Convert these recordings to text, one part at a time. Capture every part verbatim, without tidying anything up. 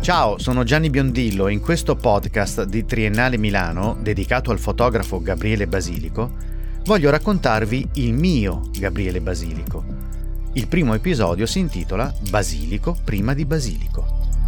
Ciao, sono Gianni Biondillo e in questo podcast di Triennale Milano, dedicato al fotografo Gabriele Basilico, voglio raccontarvi il mio Gabriele Basilico. Il primo episodio si intitola Basilico prima di Basilico.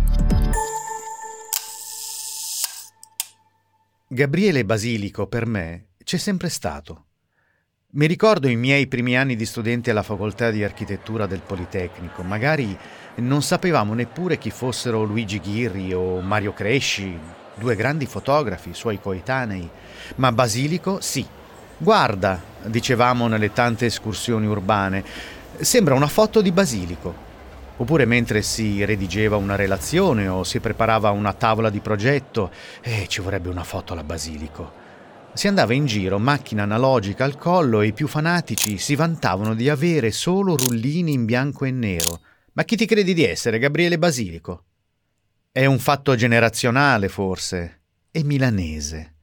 Gabriele Basilico per me c'è sempre stato. Mi ricordo i miei primi anni di studente alla facoltà di architettura del Politecnico. Magari non sapevamo neppure chi fossero Luigi Ghirri o Mario Cresci, due grandi fotografi, suoi coetanei. Ma Basilico sì. Guarda, dicevamo nelle tante escursioni urbane, sembra una foto di Basilico. Oppure mentre si redigeva una relazione o si preparava una tavola di progetto, eh, ci vorrebbe una foto alla Basilico. Si andava in giro, macchina analogica al collo, e i più fanatici si vantavano di avere solo rullini in bianco e nero. Ma chi ti credi di essere, Gabriele Basilico? È un fatto generazionale, forse, e milanese.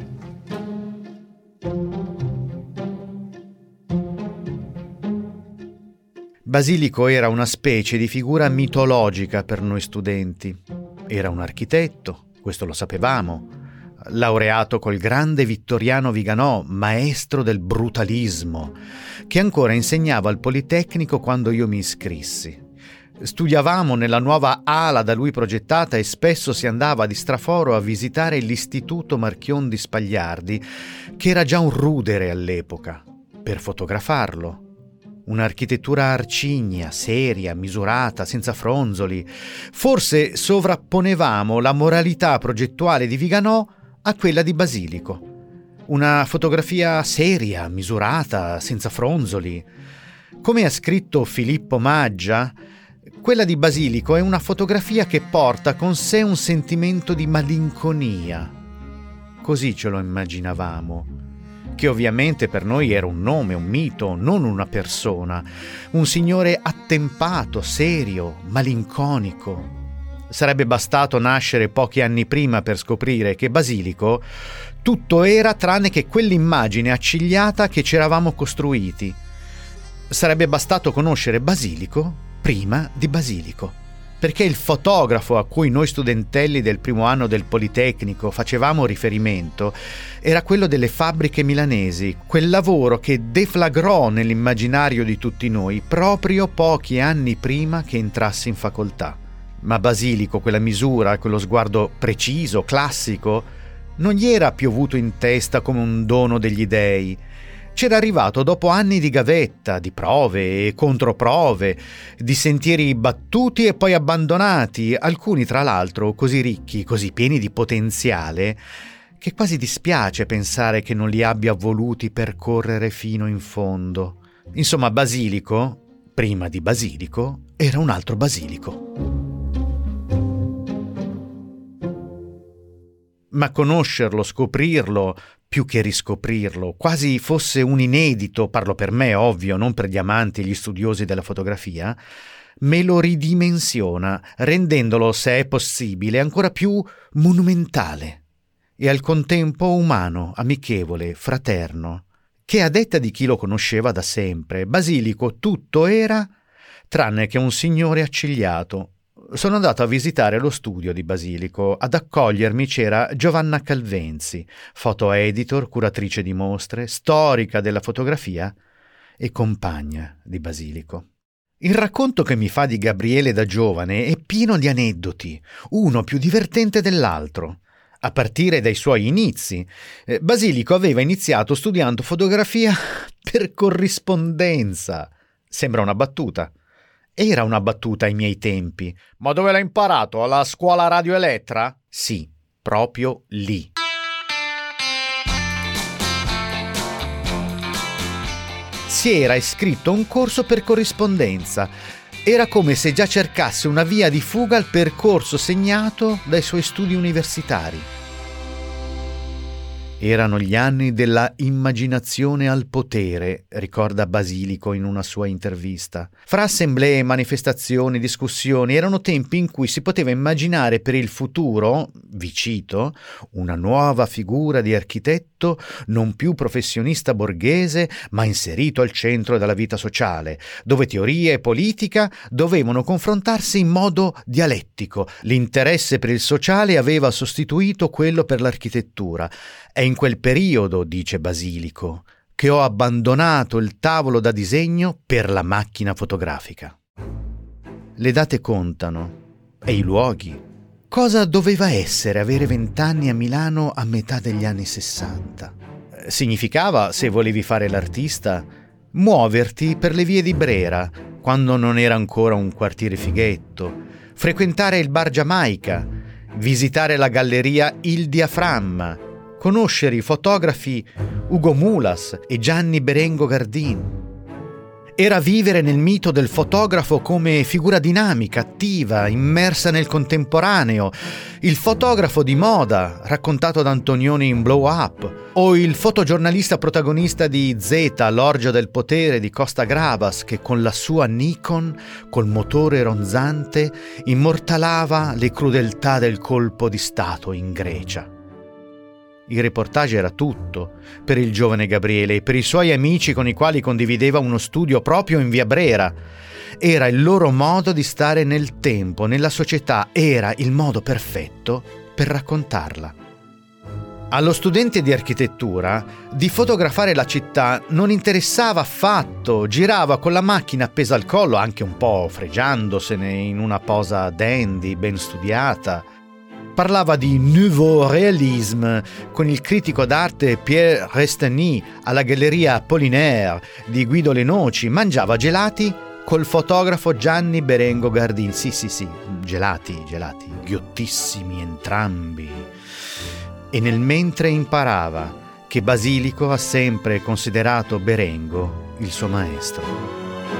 Basilico era una specie di figura mitologica per noi studenti. Era un architetto, questo lo sapevamo, laureato col grande Vittoriano Viganò, maestro del brutalismo, che ancora insegnava al Politecnico quando io mi iscrissi. Studiavamo nella nuova ala da lui progettata e spesso si andava di straforo a visitare l'Istituto Marchion di Spagliardi, che era già un rudere all'epoca, per fotografarlo. Un'architettura arcigna, seria, misurata, senza fronzoli. Forse sovrapponevamo la moralità progettuale di Viganò a quella di Basilico. Una fotografia seria, misurata, senza fronzoli. Come ha scritto Filippo Maggia, quella di Basilico è una fotografia che porta con sé un sentimento di malinconia. Così ce lo immaginavamo, che ovviamente per noi era un nome, un mito, non una persona, un signore attempato, serio, malinconico. Sarebbe bastato nascere pochi anni prima per scoprire che Basilico tutto era tranne che quell'immagine accigliata che ci eravamo costruiti. Sarebbe bastato conoscere Basilico prima di Basilico, perché il fotografo a cui noi studentelli del primo anno del Politecnico facevamo riferimento era quello delle fabbriche milanesi, quel lavoro che deflagrò nell'immaginario di tutti noi proprio pochi anni prima che entrassi in facoltà. Ma Basilico, quella misura, quello sguardo preciso, classico, non gli era piovuto in testa come un dono degli dei. C'era arrivato dopo anni di gavetta, di prove e controprove, di sentieri battuti e poi abbandonati, alcuni tra l'altro così ricchi, così pieni di potenziale, che quasi dispiace pensare che non li abbia voluti percorrere fino in fondo. Insomma, Basilico, prima di Basilico, era un altro Basilico. Ma conoscerlo, scoprirlo, più che riscoprirlo, quasi fosse un inedito, parlo per me, ovvio, non per gli amanti e gli studiosi della fotografia, me lo ridimensiona, rendendolo, se è possibile, ancora più monumentale e al contempo umano, amichevole, fraterno, che a detta di chi lo conosceva da sempre, Basilico tutto era tranne che un signore accigliato. Sono andato a visitare lo studio di Basilico. Ad accogliermi c'era Giovanna Calvenzi, foto editor, curatrice di mostre, storica della fotografia e compagna di Basilico. Il racconto che mi fa di Gabriele da giovane è pieno di aneddoti, uno più divertente dell'altro. A partire dai suoi inizi, eh, Basilico aveva iniziato studiando fotografia per corrispondenza. Sembra una battuta. Era una battuta ai miei tempi. Ma dove l'ha imparato? Alla scuola Radio Elettra? Sì, proprio lì. Si era iscritto a un corso per corrispondenza. Era come se già cercasse una via di fuga al percorso segnato dai suoi studi universitari. Erano gli anni della immaginazione al potere, ricorda Basilico in una sua intervista. Fra assemblee, manifestazioni, discussioni, erano tempi in cui si poteva immaginare per il futuro, vi cito, una nuova figura di architetto non più professionista borghese, ma inserito al centro della vita sociale, dove teoria e politica dovevano confrontarsi in modo dialettico. L'interesse per il sociale aveva sostituito quello per l'architettura. È in quel periodo, dice Basilico, che ho abbandonato il tavolo da disegno per la macchina fotografica. Le date contano, e i luoghi. Cosa doveva essere avere vent'anni a Milano a metà degli anni sessanta? Significava, se volevi fare l'artista, muoverti per le vie di Brera, quando non era ancora un quartiere fighetto, frequentare il bar Giamaica, visitare la galleria Il Diaframma, conoscere i fotografi Ugo Mulas e Gianni Berengo Gardin. Era vivere nel mito del fotografo come figura dinamica, attiva, immersa nel contemporaneo, il fotografo di moda raccontato da Antonioni in Blow Up, o il fotogiornalista protagonista di Z, l'orgia del potere di Costa Gravas, che con la sua Nikon, col motore ronzante, immortalava le crudeltà del colpo di Stato in Grecia. Il reportage era tutto per il giovane Gabriele e per i suoi amici con i quali condivideva uno studio proprio in via Brera. Era il loro modo di stare nel tempo, nella società, era il modo perfetto per raccontarla. Allo studente di architettura di fotografare la città non interessava affatto, girava con la macchina appesa al collo, anche un po' fregiandosene in una posa dandy, ben studiata. Parlava di nouveau réalisme con il critico d'arte Pierre Restany alla galleria Apollinaire di Guido Lenoci, mangiava gelati col fotografo Gianni Berengo Gardin. Sì, sì, sì, gelati, gelati, ghiottissimi entrambi. E nel mentre imparava che Basilico ha sempre considerato Berengo il suo maestro.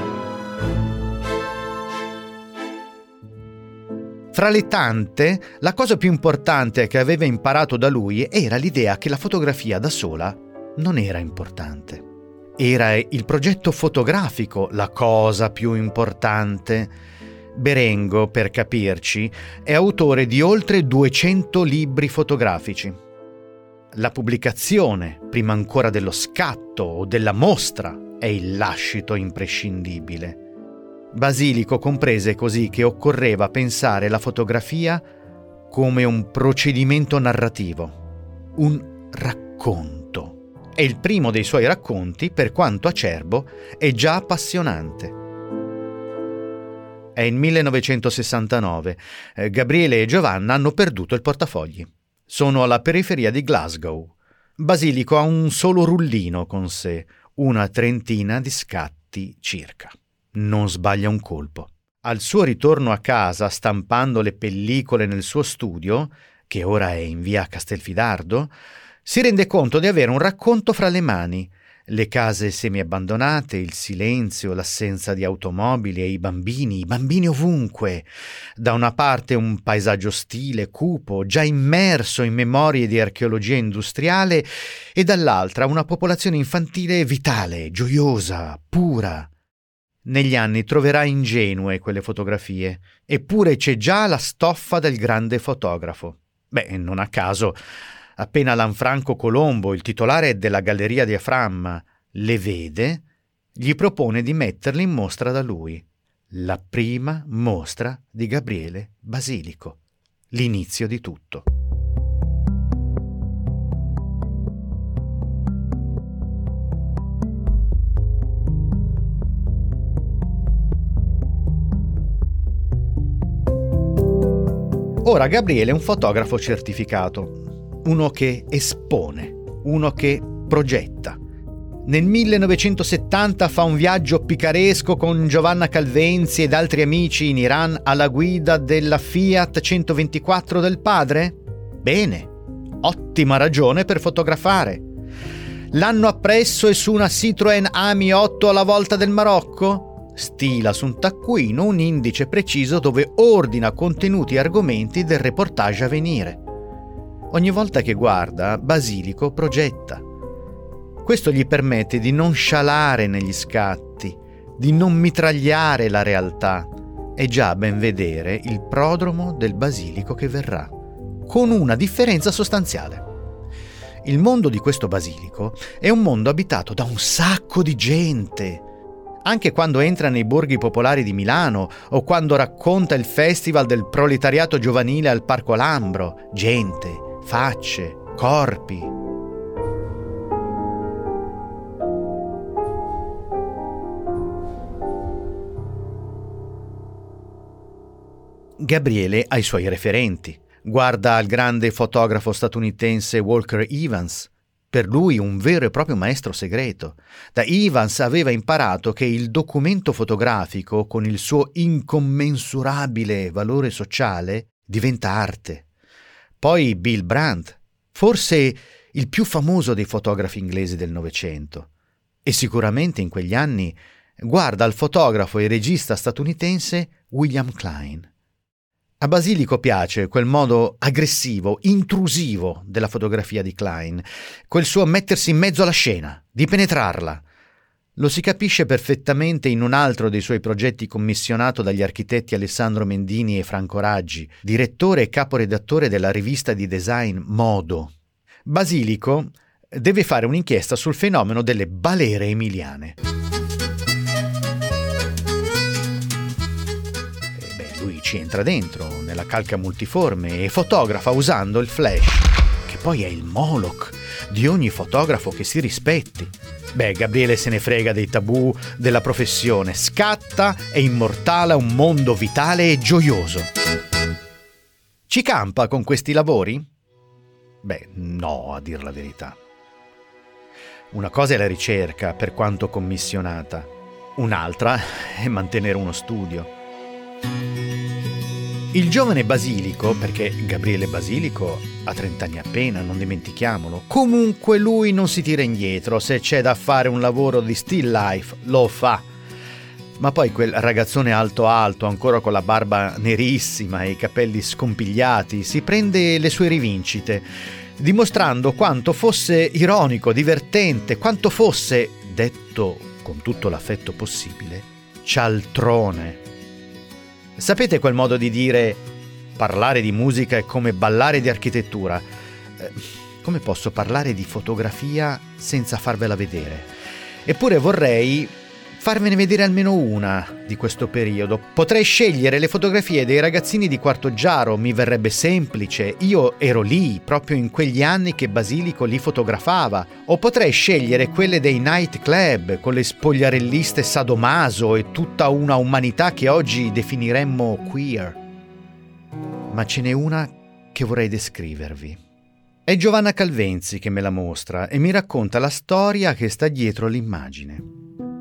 Fra le tante, la cosa più importante che aveva imparato da lui era l'idea che la fotografia da sola non era importante. Era il progetto fotografico la cosa più importante. Berengo, per capirci, è autore di oltre duecento libri fotografici. La pubblicazione, prima ancora dello scatto o della mostra, è il lascito imprescindibile. Basilico comprese così che occorreva pensare la fotografia come un procedimento narrativo, un racconto. E il primo dei suoi racconti, per quanto acerbo, è già appassionante. È il millenovecentosessantanove. Eh, Gabriele e Giovanna hanno perduto il portafogli. Sono alla periferia di Glasgow. Basilico ha un solo rullino con sé, una trentina di scatti circa. Non sbaglia un colpo. Al suo ritorno a casa, stampando le pellicole nel suo studio, che ora è in via Castelfidardo, si rende conto di avere un racconto fra le mani. Le case semi-abbandonate, il silenzio, l'assenza di automobili e i bambini, i bambini ovunque. Da una parte un paesaggio ostile, cupo, già immerso in memorie di archeologia industriale, e dall'altra una popolazione infantile vitale, gioiosa, pura. Negli anni troverà ingenue quelle fotografie, eppure c'è già la stoffa del grande fotografo. Beh, non a caso, appena Lanfranco Colombo, il titolare della Galleria Diaframma, le vede, gli propone di metterle in mostra da lui. La prima mostra di Gabriele Basilico. L'inizio di tutto. Ora Gabriele è un fotografo certificato, uno che espone, uno che progetta. Nel millenovecentosettanta fa un viaggio picaresco con Giovanna Calvenzi ed altri amici in Iran alla guida della Fiat centoventiquattro del padre? Bene, ottima ragione per fotografare. L'anno appresso è su una Citroën Ami otto alla volta del Marocco? Stila su un taccuino un indice preciso dove ordina contenuti e argomenti del reportage a venire. Ogni volta che guarda, Basilico progetta. Questo gli permette di non scialare negli scatti, di non mitragliare la realtà. È già ben vedere il prodromo del Basilico che verrà, con una differenza sostanziale. Il mondo di questo Basilico è un mondo abitato da un sacco di gente. Anche quando entra nei borghi popolari di Milano o quando racconta il festival del proletariato giovanile al Parco Lambro, gente, facce, corpi. Gabriele ha i suoi referenti. Guarda al grande fotografo statunitense Walker Evans, per lui un vero e proprio maestro segreto. Da Evans aveva imparato che il documento fotografico, con il suo incommensurabile valore sociale, diventa arte. Poi Bill Brandt, forse il più famoso dei fotografi inglesi del Novecento. E sicuramente in quegli anni guarda al fotografo e regista statunitense William Klein. A Basilico piace quel modo aggressivo, intrusivo della fotografia di Klein, quel suo mettersi in mezzo alla scena, di penetrarla. Lo si capisce perfettamente in un altro dei suoi progetti commissionato dagli architetti Alessandro Mendini e Franco Raggi, direttore e caporedattore della rivista di design Modo. Basilico deve fare un'inchiesta sul fenomeno delle balere emiliane. Lui ci entra dentro, nella calca multiforme, e fotografa usando il flash, che poi è il Moloch di ogni fotografo che si rispetti. Beh, Gabriele se ne frega dei tabù della professione, scatta e immortala un mondo vitale e gioioso. Ci campa con questi lavori? Beh, no, a dir la verità. Una cosa è la ricerca, per quanto commissionata, un'altra è mantenere uno studio. Il giovane Basilico, perché Gabriele Basilico ha trent'anni appena, non dimentichiamolo, comunque lui non si tira indietro, se c'è da fare un lavoro di still life, lo fa. Ma poi quel ragazzone alto alto, ancora con la barba nerissima e i capelli scompigliati, si prende le sue rivincite, dimostrando quanto fosse ironico, divertente, quanto fosse, detto con tutto l'affetto possibile, cialtrone. Sapete quel modo di dire parlare di musica è come ballare di architettura? Eh, come posso parlare di fotografia senza farvela vedere? Eppure vorrei farvene vedere almeno una di questo periodo. Potrei scegliere le fotografie dei ragazzini di Quartoggiaro, mi verrebbe semplice. Io ero lì, proprio in quegli anni che Basilico li fotografava. O potrei scegliere quelle dei night club, con le spogliarelliste sadomaso e tutta una umanità che oggi definiremmo queer. Ma ce n'è una che vorrei descrivervi. È Giovanna Calvenzi che me la mostra e mi racconta la storia che sta dietro l'immagine.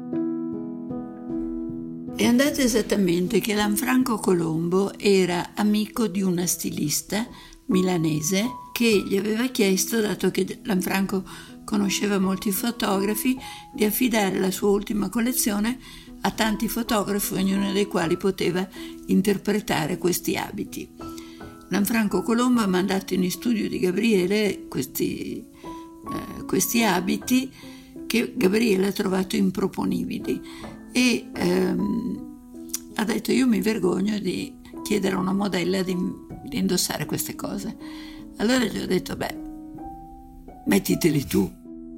È andato esattamente che Lanfranco Colombo era amico di una stilista milanese che gli aveva chiesto, dato che Lanfranco conosceva molti fotografi, di affidare la sua ultima collezione a tanti fotografi, ognuno dei quali poteva interpretare questi abiti. Lanfranco Colombo ha mandato in studio di Gabriele questi, eh, questi abiti che Gabriele ha trovato improponibili. E ehm, ha detto: io mi vergogno di chiedere a una modella di, di indossare queste cose. Allora gli ho detto: beh, mettiteli tu.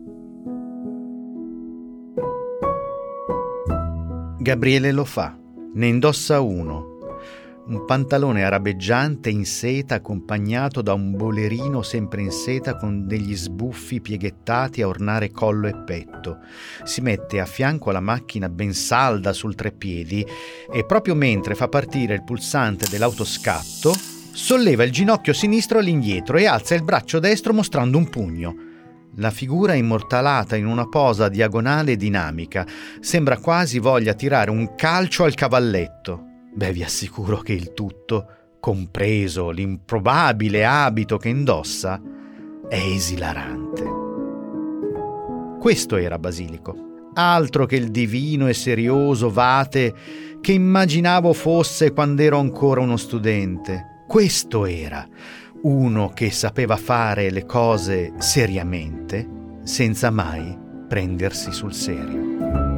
Gabriele lo fa, ne indossa uno, un pantalone arabeggiante in seta accompagnato da un bolerino sempre in seta con degli sbuffi pieghettati a ornare collo e petto. Si mette a fianco alla macchina ben salda sul treppiedi e proprio mentre fa partire il pulsante dell'autoscatto solleva il ginocchio sinistro all'indietro e alza il braccio destro mostrando un pugno. La figura è immortalata in una posa diagonale e dinamica, sembra quasi voglia tirare un calcio al cavalletto. Beh, vi assicuro che il tutto, compreso l'improbabile abito che indossa, è esilarante. Questo era Basilico, altro che il divino e serioso vate che immaginavo fosse quando ero ancora uno studente. Questo era uno che sapeva fare le cose seriamente senza mai prendersi sul serio.